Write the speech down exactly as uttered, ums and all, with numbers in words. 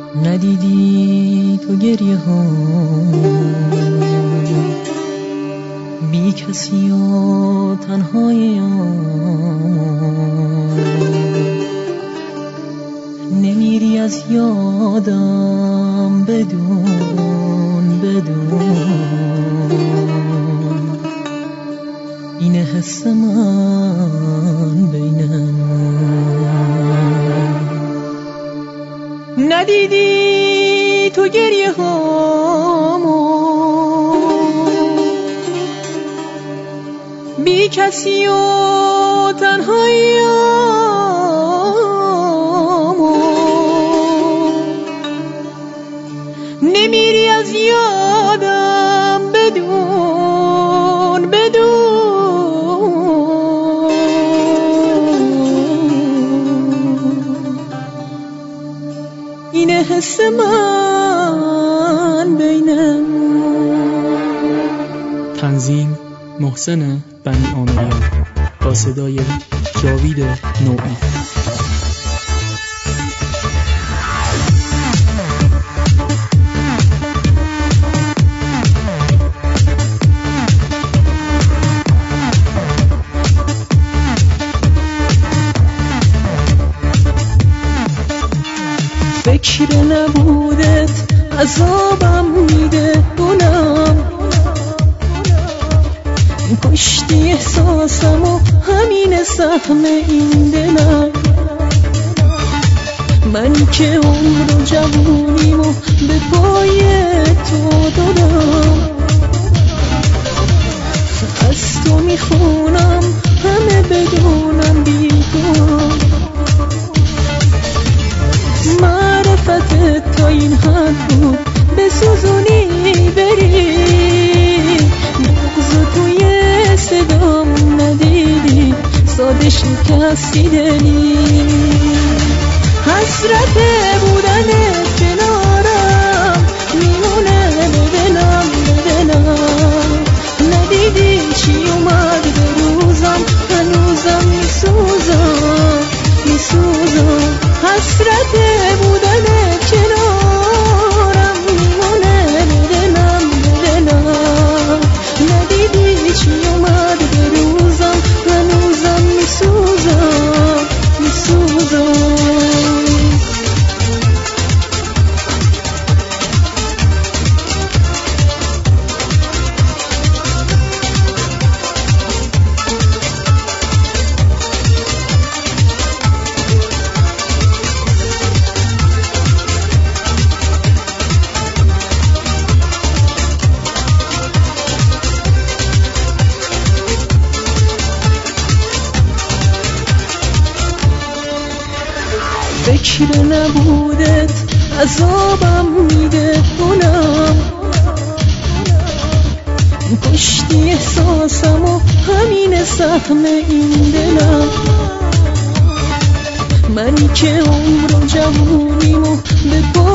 ندیدی تو گریه ها بی کسی و تنهایی نمیری از یادم بدون بدون اینه حس من بینم ندیدی تو گریه هامو بی کسی و تنهاییامو نمیری از یادم بدون بدون اینه حس من بینم. تنظیم محسن بنی آمریان با صدای جاوید نوعی. فکر نبودت عذابم میده اونم کشتی احساسم و همین سهم این دلم من که عمر و جوونیمو به پای تو دادم از تو میخونم همه بدونم بی تو معرفت تا این حد بود بسوزونی بری نغزو توی صدام ندیدی ساده شکستی دلی حسرت بودن کنارم میمونه به دلم به دلم ندیدی چی اومد به روزم هنوزم میسوزم میسوزم حسرت بودن کنارم میمونه به دلم به دلم ندیدی چی اومد به روزم هنوزم میسوزم میسوزم فکر نبودت عذابم میده اونم کشتی احساسم و همین سهم این دلم من که عمر و جوونیمو به